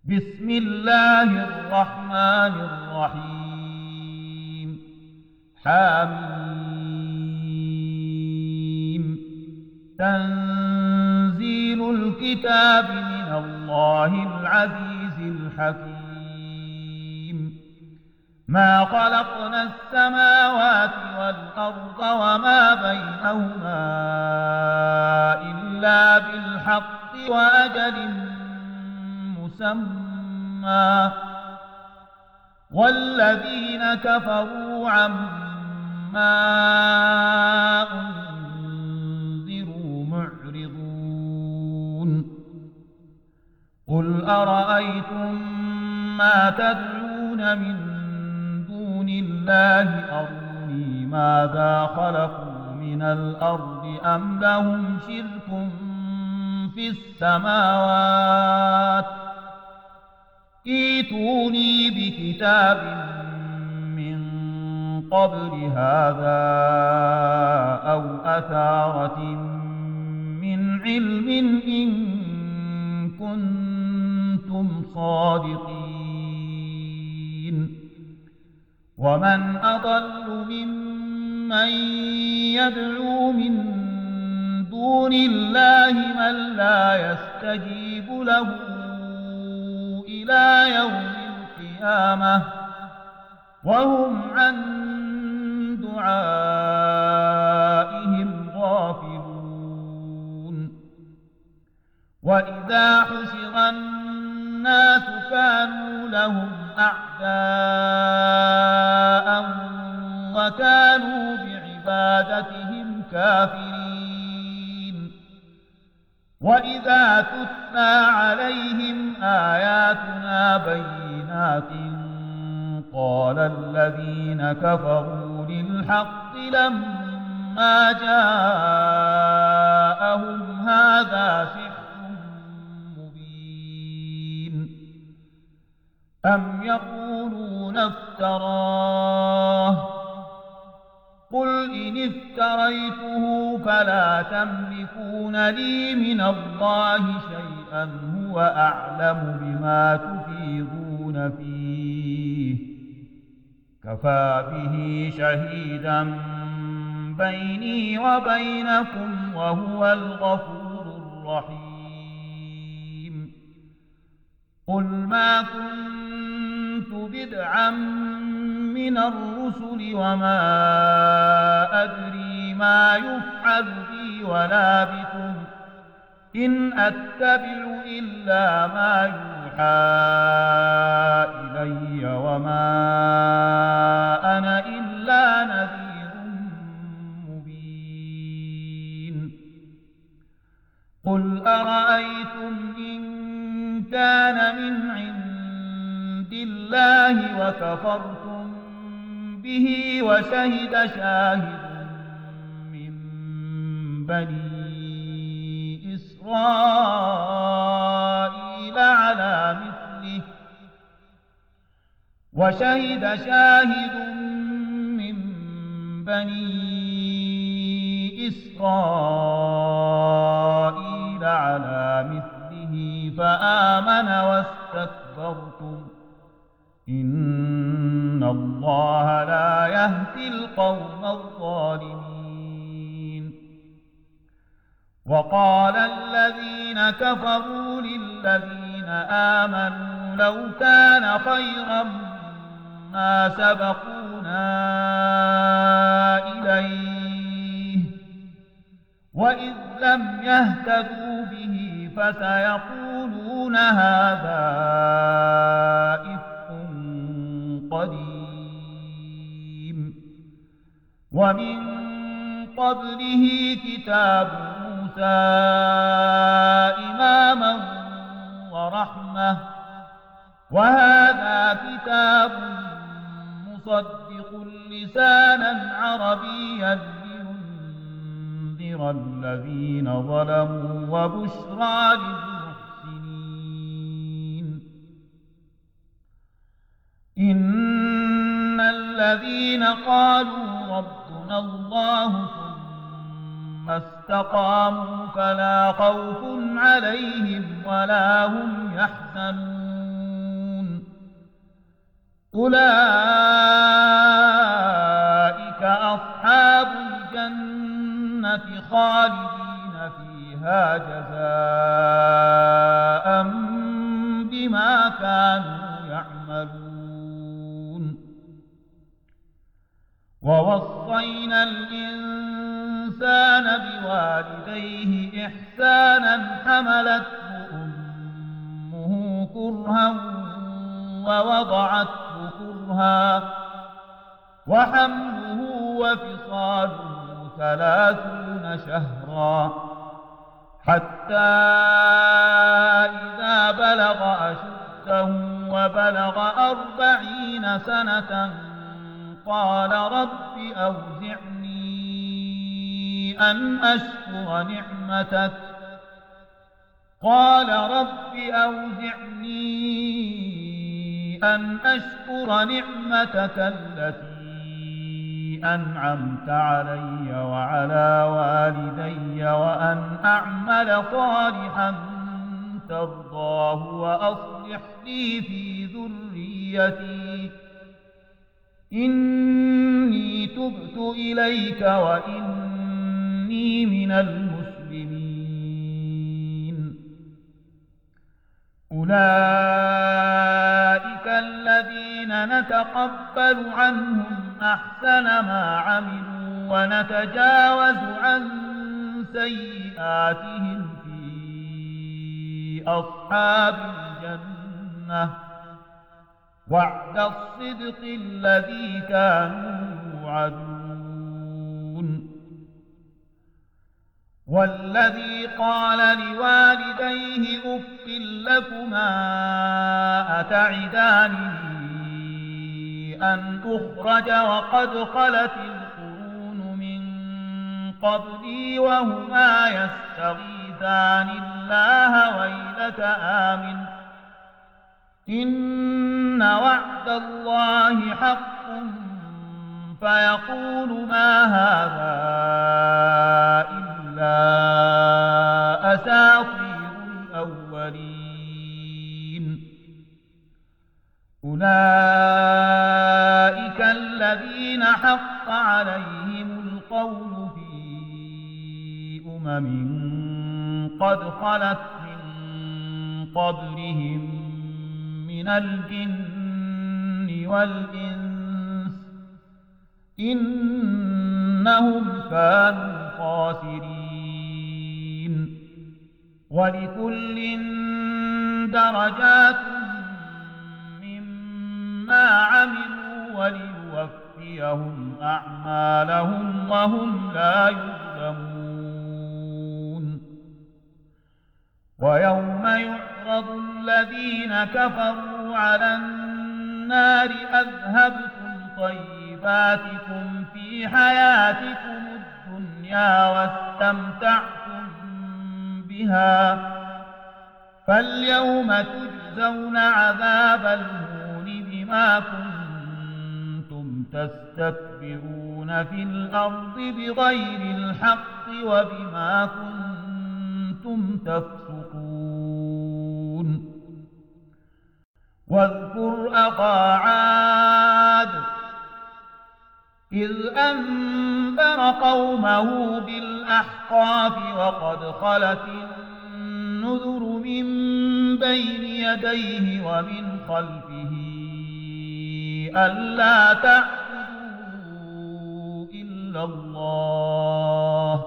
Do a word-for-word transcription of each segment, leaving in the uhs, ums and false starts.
بسم الله الرحمن الرحيم حميم تنزيل الكتاب من الله العزيز الحكيم ما خلقنا السماوات والأرض وما بينهما إلا بالحق وأجل مسمى والذين كفروا عما أنذروا معرضون قل أرأيتم ما تدعون من دون الله أروني ماذا خلقوا من الأرض أم لهم شرك في السماوات ائتوني بكتاب من قبل هذا أو أثارة من علم إن كنتم صادقين ومن أضل ممن يدعو من دون الله من لا يستجيب له إلى يوم القيامة وهم عن دعائهم غافلون وإذا حشر الناس كانوا لهم أعداء وكانوا بعبادتهم كافرين وإذا تتلى عليهم آياتنا بينات قال الذين كفروا للحق لما جاءهم هذا سحر مبين أم يقولون افتراه قل إن افتريته فلا تملكون لي من الله شيئا هو أعلم بما تفيضون فيه كفى به شهيدا بيني وبينكم وهو الغفور الرحيم قل ما كنت بدعا من الرسل وما أدري ما يفعل بي ولا بكم إن أتبع إلا ما يوحى إلي وما أنا إلا نذير مبين قل أرأيتم إن كان من عند الله وكفرتم به وشهد شاهد من بني إسرائيل على مثله وشهد شاهد من بني إسرائيل على مثله فآمن واستكبرتم إن الله لا يهدي القوم الظالمين وقال الذين كفروا للذين آمنوا لو كان خيرا ما سبقونا إليه وإذ لم يهتدوا به فسيقولون هذا إفك قديم ومن قبله كتاب موسى إماما ورحمة وهذا كتاب مصدق لسانا عربيا لينذر الذين ظلموا وبشرى للمحسنين إن الذين قالوا ربنا الله ثم استقاموا فلا خوف عليهم ولا هم يحزنون أولئك أصحاب الجنة خالدين فيها جزاء بما كانوا يعملون ووصينا الإنسان بوالديه إحسانا حملته أمه كرها ووضعته كرها وحمله وفصاله ثلاثون شهرا حتى إذا بلغ أشده وبلغ أربعين سنة قال رب أوزعني أن أشكر نعمتك قال رب أوزعني أن أشكر نعمتك التي أنعمت علي وعلى والدي وأن أعمل صالحا ترضاه وأصلح لي في ذريتي إني تبت إليك وإني من المسلمين أولئك الذين نتقبل عنهم أحسن ما عملوا ونتجاوز عن سيئاتهم في أصحاب الجنة وعد الصدق الذي كانوا يوعدون والذي قال لوالديه أف لكما أتعدانني أن أخرج وقد خلت القرون من قبلي وهما يستغيثان الله ويلك آمن إن وعد الله حق فيقول ما هذا إلا أساطير الأولين أولئك الذين حق عليهم القول في أمم قد خلت من قبلهم من الجن والإنس إنهم كانوا خاسرين ولكل درجات مما عملوا وليوفيهم أعمالهم وهم لا يظلمون ويوم يعرض الذين كفروا على النار أذهبتم طيباتكم في حياتكم الدنيا واستمتعتم بها فاليوم تجزون عذاب الهون بما كنتم تستكبرون في الأرض بغير الحق وبما كنتم تفسقون واذكر أخا عاد إذ أنذر قومه بالأحقاف وقد خلت النذر من بين يديه ومن خلفه ألا تعبدوا إلا الله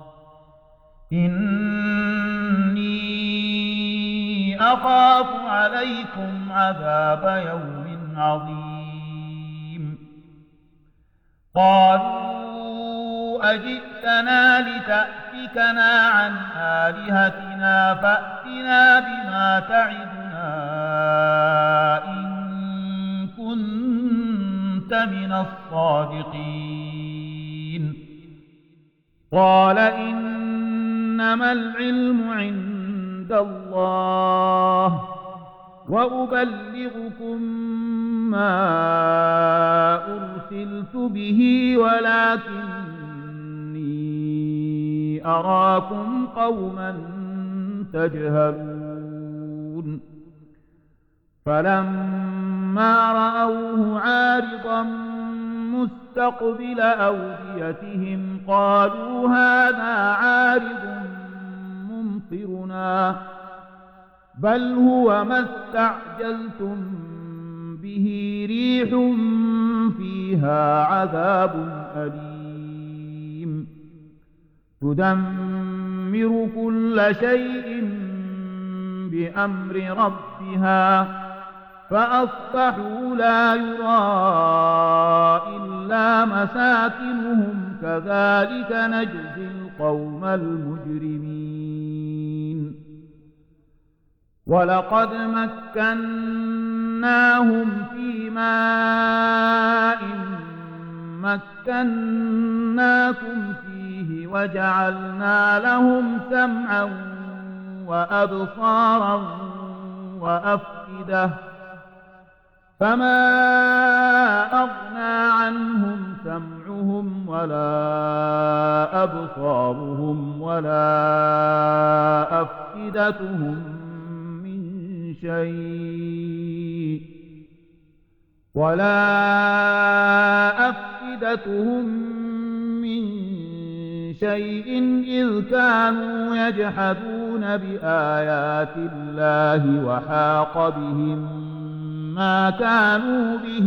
إني أخاف عليكم عذاب يوم عظيم قالوا أجئتنا لتأفكنا عن آلهتنا فأتنا بما تعدنا إن كنت من الصادقين قال إنما العلم عند الله وأبلغكم ما أرسلت به ولكني أراكم قوما تجهلون فلما فلما رأوه عارضا مستقبل أوديتهم قالوا هذا عارض ممطرنا بل هو ما استعجلتم به ريح فيها عذاب أليم تدمر كل شيء بأمر ربها فأصبحوا لا يرى إلا مساكنهم كذلك نجزي القوم المجرمين ولقد مكناهم في ماء مكناكم فيه وجعلنا لهم سمعا وأبصارا وأفئدة فما أغنى عنهم سمعهم ولا أبصارهم ولا أفئدتهم من شيء ولا أفئدتهم من شيء إذ كانوا يجحدون بآيات الله وحاق بهم ما كانوا به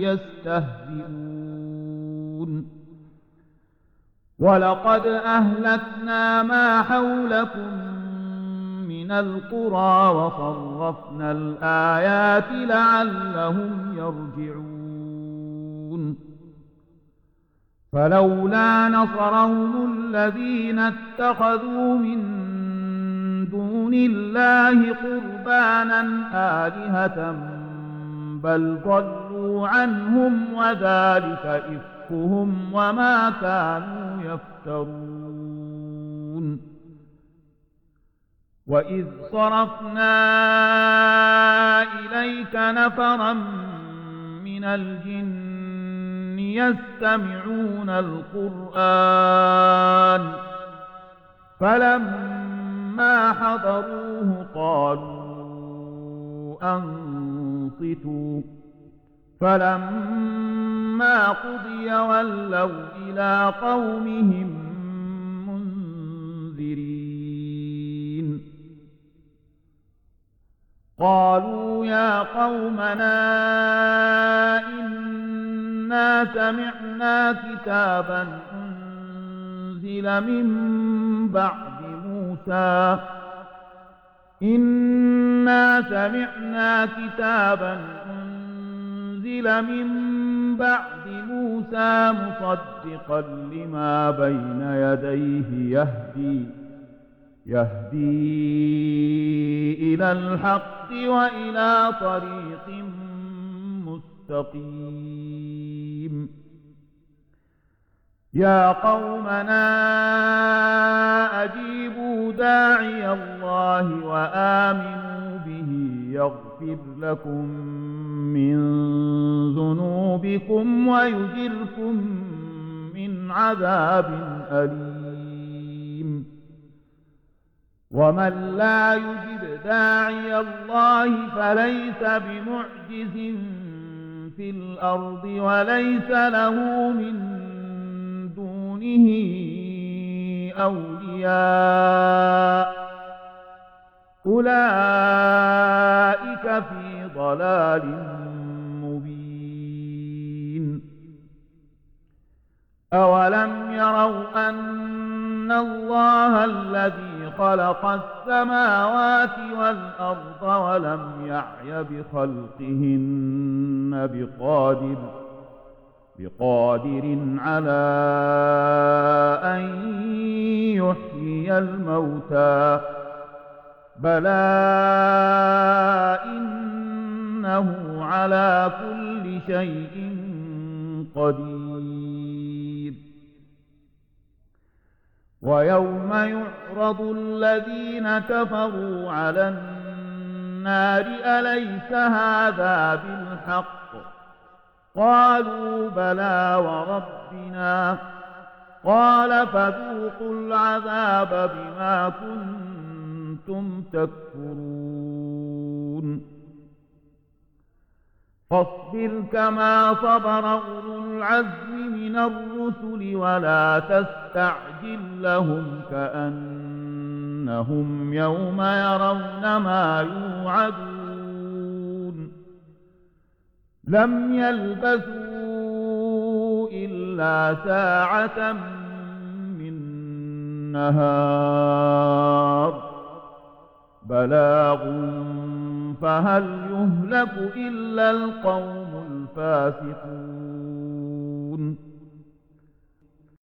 يستهزئون ولقد أهلكنا ما حولكم من القرى وصرفنا الآيات لعلهم يرجعون فلولا نصرهم الذين اتخذوا من دون الله قربانا آلهة بل ضلوا عنهم وذلك إفكهم وما كانوا يفترون وإذ صرفنا إليك نفرا من الجن يستمعون القرآن فلما حضروه قالوا أنصتوا فلما قضي ولوا إلى قومهم منذرين قالوا يا قومنا إنا سمعنا كتابا أنزل من بعد موسى إنا سمعنا كتابا أنزل من بعد موسى مصدقا لما بين يديه يهدي يهدي إلى الحق وإلى طريق مستقيم يا قومنا أجيبوا داعي الله وآمنوا به يغفر لكم من ذنوبكم ويجركم من عذاب أليم ومن لا يجب داعي الله فليس بمعجز في الأرض وليس له من دونه أولياء أولئك في ضلال مبين أولم يروا أن الله الذي خلق السماوات والأرض ولم يعي بخلقهن بقادر بقادر على أن يحيي الموتى بلى إنه على كل شيء قدير ويوم يعرض الذين كفروا على النار أليس هذا بالحق قالوا بلى وربنا قال فذوقوا العذاب بما كنتم تكفرون فاصبر كما صبر أولو العزم من الرسل ولا تستعجل لهم كأنهم يوم يرون ما يوعدون لم يلبثوا إلا ساعة من نهار بلاغ فهل يهلك إلا القوم الفاسقون